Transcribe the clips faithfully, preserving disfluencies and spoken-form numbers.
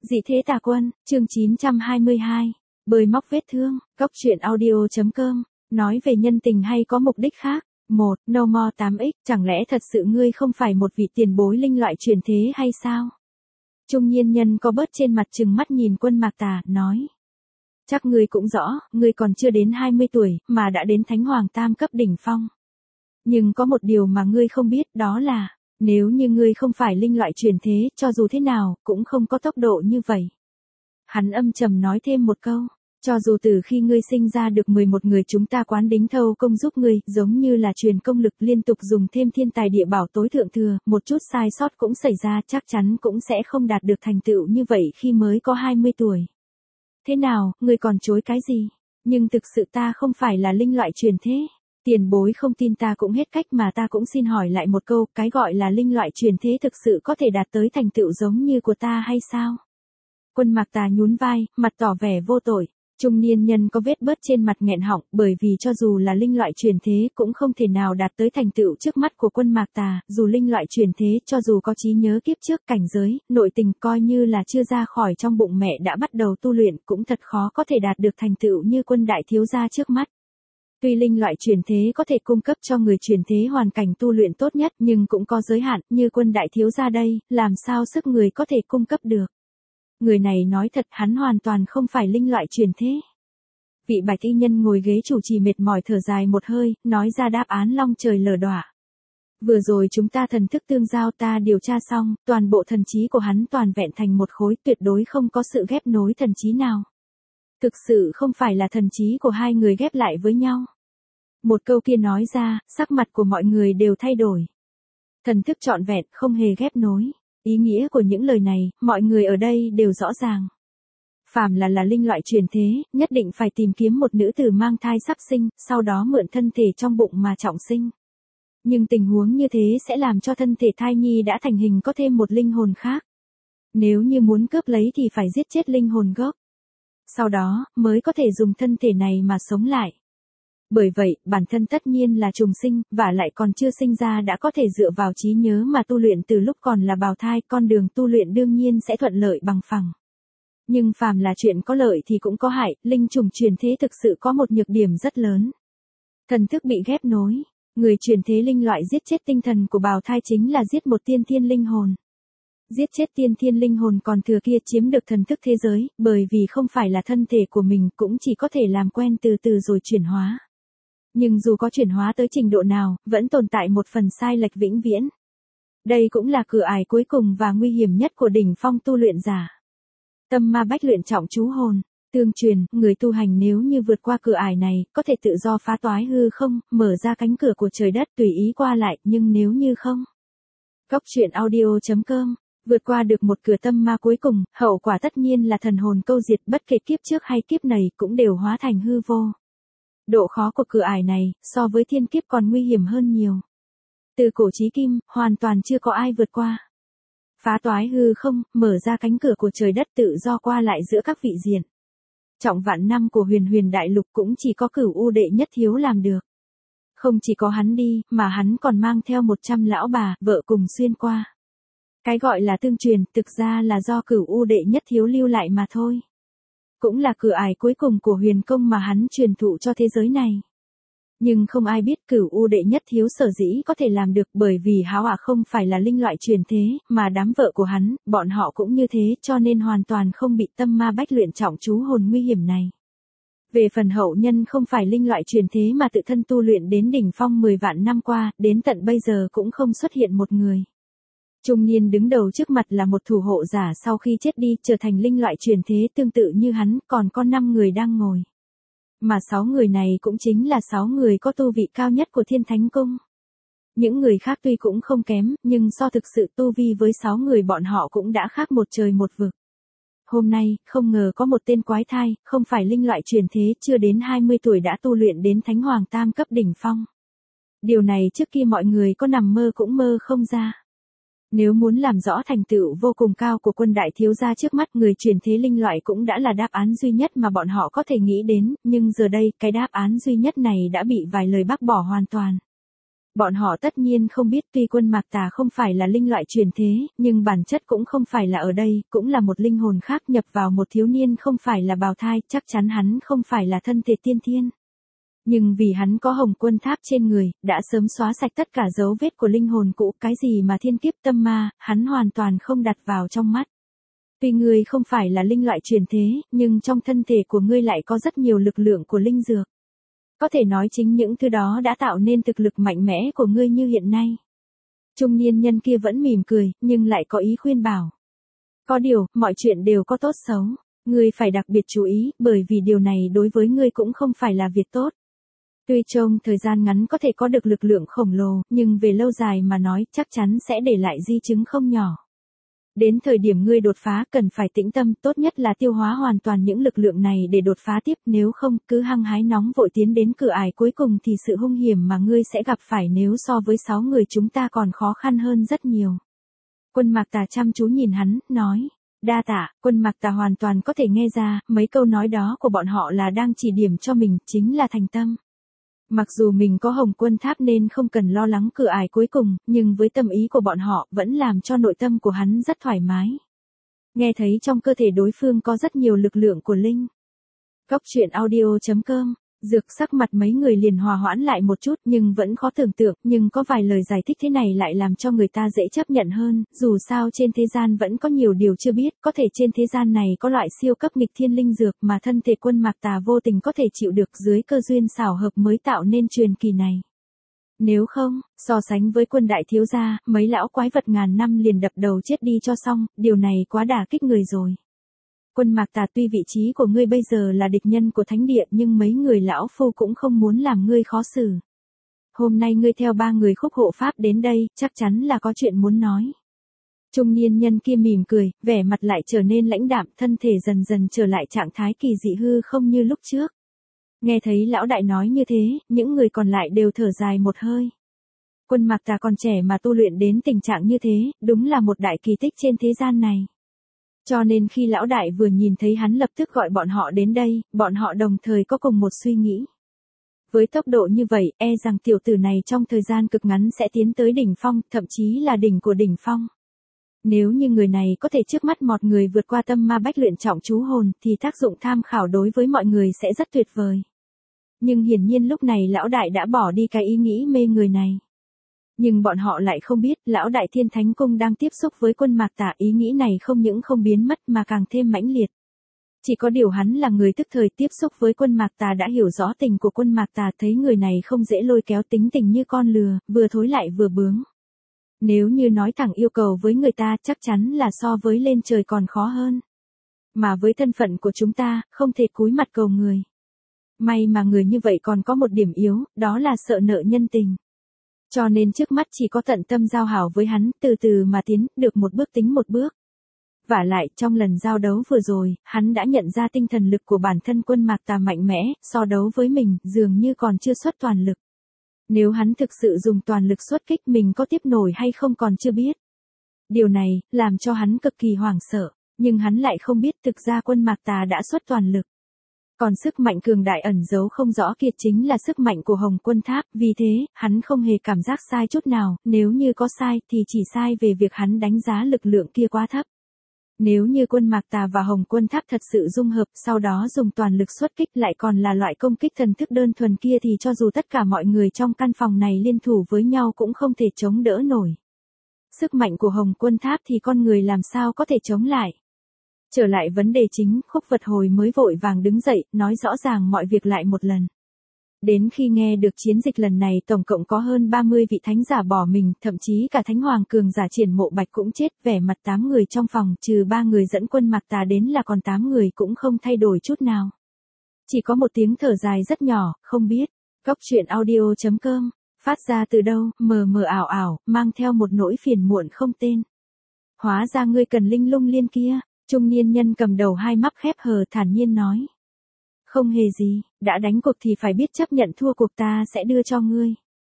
Dị thế tà quân, chương chín trăm hai mươi hai. Bơi móc vết thương, góc truyện audio chấm com, nói về nhân tình hay có mục đích khác. một. No More tám x, chẳng lẽ thật sự ngươi không phải một vị tiền bối linh loại truyền thế hay sao? Trung niên nhân có bớt trên mặt trừng mắt nhìn Quân Mạc Tà, nói. Chắc ngươi cũng rõ, ngươi còn chưa đến hai mươi tuổi, mà đã đến Thánh Hoàng Tam cấp đỉnh phong. Nhưng có một điều mà ngươi không biết, đó là, nếu như ngươi không phải linh loại truyền thế, cho dù thế nào, cũng không có tốc độ như vậy. Hắn âm trầm nói thêm một câu, cho dù từ khi ngươi sinh ra được mười một người chúng ta quán đính thâu công giúp ngươi, giống như là truyền công lực liên tục dùng thêm thiên tài địa bảo tối thượng thừa, một chút sai sót cũng xảy ra, chắc chắn cũng sẽ không đạt được thành tựu như vậy khi mới có hai mươi tuổi. Thế nào, ngươi còn chối cái gì? Nhưng thực sự ta không phải là linh loại truyền thế. Tiền bối không tin ta cũng hết cách, mà ta cũng xin hỏi lại một câu, cái gọi là linh loại truyền thế thực sự có thể đạt tới thành tựu giống như của ta hay sao? Quân Mạc Tà nhún vai, mặt tỏ vẻ vô tội. Trung niên nhân có vết bớt trên mặt nghẹn họng, bởi vì cho dù là linh loại truyền thế cũng không thể nào đạt tới thành tựu trước mắt của Quân Mạc Tà, dù linh loại truyền thế cho dù có trí nhớ kiếp trước, cảnh giới, nội tình coi như là chưa ra khỏi trong bụng mẹ đã bắt đầu tu luyện cũng thật khó có thể đạt được thành tựu như Quân đại thiếu gia trước mắt. Tuy linh loại truyền thế có thể cung cấp cho người truyền thế hoàn cảnh tu luyện tốt nhất, nhưng cũng có giới hạn, như Quân đại thiếu gia đây, làm sao sức người có thể cung cấp được. Người này nói thật, hắn hoàn toàn không phải linh loại truyền thế. Vị bạch y nhân ngồi ghế chủ trì mệt mỏi thở dài một hơi, nói ra đáp án long trời lở đọa. Vừa rồi chúng ta thần thức tương giao, ta điều tra xong, toàn bộ thần trí của hắn toàn vẹn thành một khối, tuyệt đối không có sự ghép nối thần trí nào. Thực sự không phải là thần trí của hai người ghép lại với nhau. Một câu kia nói ra, sắc mặt của mọi người đều thay đổi. Thần thức trọn vẹn, không hề ghép nối. Ý nghĩa của những lời này, mọi người ở đây đều rõ ràng. Phàm là là linh loại truyền thế, nhất định phải tìm kiếm một nữ tử mang thai sắp sinh, sau đó mượn thân thể trong bụng mà trọng sinh. Nhưng tình huống như thế sẽ làm cho thân thể thai nhi đã thành hình có thêm một linh hồn khác. Nếu như muốn cướp lấy thì phải giết chết linh hồn gốc. Sau đó, mới có thể dùng thân thể này mà sống lại. Bởi vậy, bản thân tất nhiên là trùng sinh, và lại còn chưa sinh ra đã có thể dựa vào trí nhớ mà tu luyện từ lúc còn là bào thai, con đường tu luyện đương nhiên sẽ thuận lợi bằng phẳng. Nhưng phàm là chuyện có lợi thì cũng có hại, linh trùng truyền thế thực sự có một nhược điểm rất lớn. Thần thức bị ghép nối, người truyền thế linh loại giết chết tinh thần của bào thai chính là giết một tiên thiên linh hồn. Giết chết tiên thiên linh hồn còn thừa kia chiếm được thần thức thế giới, bởi vì không phải là thân thể của mình cũng chỉ có thể làm quen từ từ rồi chuyển hóa. Nhưng dù có chuyển hóa tới trình độ nào, vẫn tồn tại một phần sai lệch vĩnh viễn. Đây cũng là cửa ải cuối cùng và nguy hiểm nhất của đỉnh phong tu luyện giả. Tâm ma bách luyện trọng chú hồn, tương truyền, người tu hành nếu như vượt qua cửa ải này, có thể tự do phá toái hư không, mở ra cánh cửa của trời đất tùy ý qua lại, nhưng nếu như không. Góc truyện audio chấm com, vượt qua được một cửa tâm ma cuối cùng, hậu quả tất nhiên là thần hồn câu diệt, bất kể kiếp trước hay kiếp này cũng đều hóa thành hư vô. Độ khó của cửa ải này, so với thiên kiếp còn nguy hiểm hơn nhiều. Từ cổ chí kim, hoàn toàn chưa có ai vượt qua. Phá toái hư không, mở ra cánh cửa của trời đất tự do qua lại giữa các vị diện. Trọng vạn năm của huyền huyền đại lục cũng chỉ có Cửu U đệ nhất thiếu làm được. Không chỉ có hắn đi, mà hắn còn mang theo một trăm lão bà, vợ cùng xuyên qua. Cái gọi là tương truyền, thực ra là do Cửu U đệ nhất thiếu lưu lại mà thôi. Cũng là cửa ải cuối cùng của huyền công mà hắn truyền thụ cho thế giới này. Nhưng không ai biết Cửu U đệ nhất thiếu sở dĩ có thể làm được, bởi vì Háo Ả không phải là linh loại truyền thế, mà đám vợ của hắn, bọn họ cũng như thế, cho nên hoàn toàn không bị tâm ma bách luyện trọng chú hồn nguy hiểm này. Về phần hậu nhân không phải linh loại truyền thế mà tự thân tu luyện đến đỉnh phong mười vạn năm qua, đến tận bây giờ cũng không xuất hiện một người. Trung niên đứng đầu trước mặt là một thủ hộ giả sau khi chết đi, trở thành linh loại truyền thế tương tự như hắn, còn có năm người đang ngồi. Mà sáu người này cũng chính là sáu người có tu vị cao nhất của Thiên Thánh Cung. Những người khác tuy cũng không kém, nhưng so thực sự tu vi với sáu người bọn họ cũng đã khác một trời một vực. Hôm nay, không ngờ có một tên quái thai, không phải linh loại truyền thế, chưa đến hai mươi tuổi đã tu luyện đến Thánh Hoàng Tam cấp đỉnh phong. Điều này trước kia mọi người có nằm mơ cũng mơ không ra. Nếu muốn làm rõ thành tựu vô cùng cao của Quân đại thiếu gia trước mắt, người truyền thế linh loại cũng đã là đáp án duy nhất mà bọn họ có thể nghĩ đến, nhưng giờ đây, cái đáp án duy nhất này đã bị vài lời bác bỏ hoàn toàn. Bọn họ tất nhiên không biết tuy quân Mạc Tà không phải là linh loại truyền thế, nhưng bản chất cũng không phải là ở đây, cũng là một linh hồn khác nhập vào một thiếu niên không phải là bào thai, chắc chắn hắn không phải là thân thể tiên thiên. Nhưng vì hắn có hồng quân tháp trên người, đã sớm xóa sạch tất cả dấu vết của linh hồn cũ, cái gì mà thiên kiếp tâm ma, hắn hoàn toàn không đặt vào trong mắt. Tuy ngươi không phải là linh loại truyền thế, nhưng trong thân thể của ngươi lại có rất nhiều lực lượng của linh dược. Có thể nói chính những thứ đó đã tạo nên thực lực mạnh mẽ của ngươi như hiện nay. Trung niên nhân kia vẫn mỉm cười, nhưng lại có ý khuyên bảo. Có điều, mọi chuyện đều có tốt xấu. Ngươi phải đặc biệt chú ý, bởi vì điều này đối với ngươi cũng không phải là việc tốt. Tuy trong thời gian ngắn có thể có được lực lượng khổng lồ, nhưng về lâu dài mà nói chắc chắn sẽ để lại di chứng không nhỏ. Đến thời điểm ngươi đột phá cần phải tĩnh tâm, tốt nhất là tiêu hóa hoàn toàn những lực lượng này để đột phá tiếp, nếu không cứ hăng hái nóng vội tiến đến cửa ải cuối cùng thì sự hung hiểm mà ngươi sẽ gặp phải nếu so với sáu người chúng ta còn khó khăn hơn rất nhiều. Quân Mạc Tà chăm chú nhìn hắn, nói, đa tạ. Quân Mạc Tà hoàn toàn có thể nghe ra, mấy câu nói đó của bọn họ là đang chỉ điểm cho mình, chính là thành tâm. Mặc dù mình có hồng quân tháp nên không cần lo lắng cửa ải cuối cùng, nhưng với tâm ý của bọn họ vẫn làm cho nội tâm của hắn rất thoải mái. Nghe thấy trong cơ thể đối phương có rất nhiều lực lượng của linh. Góc truyện audio chấm com, Dược sắc mặt mấy người liền hòa hoãn lại một chút nhưng vẫn khó tưởng tượng, nhưng có vài lời giải thích thế này lại làm cho người ta dễ chấp nhận hơn, dù sao trên thế gian vẫn có nhiều điều chưa biết, có thể trên thế gian này có loại siêu cấp nghịch thiên linh dược mà thân thể quân Mạc Tà vô tình có thể chịu được dưới cơ duyên xảo hợp mới tạo nên truyền kỳ này. Nếu không, so sánh với quân đại thiếu gia, mấy lão quái vật ngàn năm liền đập đầu chết đi cho xong, điều này quá đả kích người rồi. Quân Mạc Tà, tuy vị trí của ngươi bây giờ là địch nhân của thánh địa nhưng mấy người lão phu cũng không muốn làm ngươi khó xử. Hôm nay ngươi theo ba người khúc hộ pháp đến đây, chắc chắn là có chuyện muốn nói. Trung niên nhân kia mỉm cười, vẻ mặt lại trở nên lãnh đạm, thân thể dần dần trở lại trạng thái kỳ dị hư không như lúc trước. Nghe thấy lão đại nói như thế, những người còn lại đều thở dài một hơi. Quân Mạc Tà còn trẻ mà tu luyện đến tình trạng như thế, đúng là một đại kỳ tích trên thế gian này. Cho nên khi lão đại vừa nhìn thấy hắn lập tức gọi bọn họ đến đây, bọn họ đồng thời có cùng một suy nghĩ. Với tốc độ như vậy, e rằng tiểu tử này trong thời gian cực ngắn sẽ tiến tới đỉnh phong, thậm chí là đỉnh của đỉnh phong. Nếu như người này có thể trước mắt một người vượt qua tâm ma bách luyện trọng chú hồn, thì tác dụng tham khảo đối với mọi người sẽ rất tuyệt vời. Nhưng hiển nhiên lúc này lão đại đã bỏ đi cái ý nghĩ mê người này. Nhưng bọn họ lại không biết, lão đại Thiên Thánh Cung đang tiếp xúc với quân Mạc Tà, ý nghĩ này không những không biến mất mà càng thêm mãnh liệt. Chỉ có điều hắn là người tức thời tiếp xúc với quân Mạc Tà đã hiểu rõ tình của quân Mạc Tà, thấy người này không dễ lôi kéo, tính tình như con lừa, vừa thối lại vừa bướng. Nếu như nói thẳng yêu cầu với người ta chắc chắn là so với lên trời còn khó hơn. Mà với thân phận của chúng ta, không thể cúi mặt cầu người. May mà người như vậy còn có một điểm yếu, đó là sợ nợ nhân tình. Cho nên trước mắt chỉ có tận tâm giao hảo với hắn, từ từ mà tiến, được một bước tính một bước. Vả lại, trong lần giao đấu vừa rồi, hắn đã nhận ra tinh thần lực của bản thân quân Mạc Tà mạnh mẽ, so đấu với mình, dường như còn chưa xuất toàn lực. Nếu hắn thực sự dùng toàn lực xuất kích mình có tiếp nổi hay không còn chưa biết. Điều này, làm cho hắn cực kỳ hoảng sợ, nhưng hắn lại không biết thực ra quân Mạc Tà đã xuất toàn lực. Còn sức mạnh cường đại ẩn giấu không rõ kia chính là sức mạnh của Hồng Quân Tháp, vì thế, hắn không hề cảm giác sai chút nào, nếu như có sai thì chỉ sai về việc hắn đánh giá lực lượng kia quá thấp. Nếu như quân Mạc Tà và Hồng Quân Tháp thật sự dung hợp, sau đó dùng toàn lực xuất kích lại còn là loại công kích thần thức đơn thuần kia thì cho dù tất cả mọi người trong căn phòng này liên thủ với nhau cũng không thể chống đỡ nổi. Sức mạnh của Hồng Quân Tháp thì con người làm sao có thể chống lại. Trở lại vấn đề chính, Khúc Vật Hồi mới vội vàng đứng dậy, nói rõ ràng mọi việc lại một lần. Đến khi nghe được chiến dịch lần này tổng cộng có hơn ba mươi vị thánh giả bỏ mình, thậm chí cả thánh hoàng cường giả Triển Mộ Bạch cũng chết, vẻ mặt tám người trong phòng, trừ ba người dẫn quân Mạc Tà đến là còn tám người cũng không thay đổi chút nào. Chỉ có một tiếng thở dài rất nhỏ, không biết. Góc truyện audio chấm com, phát ra từ đâu, mờ mờ ảo ảo, mang theo một nỗi phiền muộn không tên. Hóa ra ngươi cần linh lung liên kia. Trung niên nhân cầm đầu hai mắt khép hờ thản nhiên nói. Không hề gì, đã đánh cuộc thì phải biết chấp nhận thua cuộc, ta sẽ đưa cho ngươi.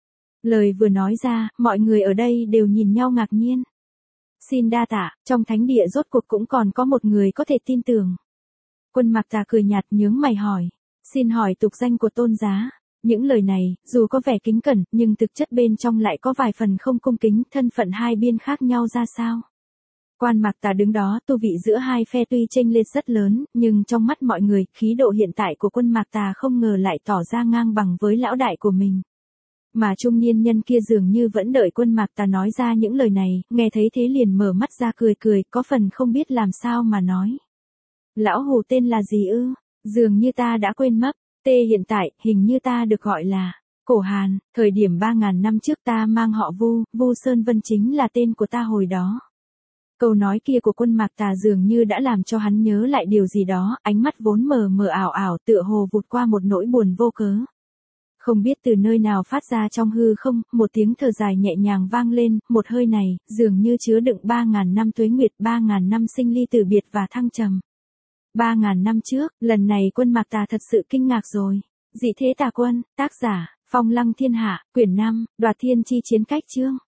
Lời vừa nói ra, mọi người ở đây đều nhìn nhau ngạc nhiên. Xin đa tạ, trong thánh địa rốt cuộc cũng còn có một người có thể tin tưởng. Quân Mạc Tà cười nhạt nhướng mày hỏi. Xin hỏi tục danh của tôn giá. Những lời này, dù có vẻ kính cẩn, nhưng thực chất bên trong lại có vài phần không cung kính, thân phận hai bên khác nhau ra sao. Quan Mạc Tà đứng đó, tu vị giữa hai phe tuy chênh lệch rất lớn, nhưng trong mắt mọi người, khí độ hiện tại của Quân Mạc Tà không ngờ lại tỏ ra ngang bằng với lão đại của mình. Mà trung niên nhân kia dường như vẫn đợi Quân Mạc Tà nói ra những lời này, nghe thấy thế liền mở mắt ra cười cười, có phần không biết làm sao mà nói. Lão Hù tên là gì ư? Dường như ta đã quên mất. Tê hiện tại, hình như ta được gọi là Cổ Hàn, thời điểm ba ngàn năm trước ta mang họ Vu, Vu Sơn Vân chính là tên của ta hồi đó. Câu nói kia của Quân Mạc Tà dường như đã làm cho hắn nhớ lại điều gì đó, ánh mắt vốn mờ mờ ảo ảo tựa hồ vụt qua một nỗi buồn vô cớ. Không biết từ nơi nào phát ra trong hư không, một tiếng thở dài nhẹ nhàng vang lên, một hơi này, dường như chứa đựng ba ngàn năm tuế nguyệt, ba ngàn năm sinh ly tử biệt và thăng trầm. Ba ngàn năm trước, lần này Quân Mạc Tà thật sự kinh ngạc rồi. Dị thế tà quân, tác giả, Phong Lăng Thiên Hạ, quyển năm, Đoạt Thiên Chi Chiến Cách chương.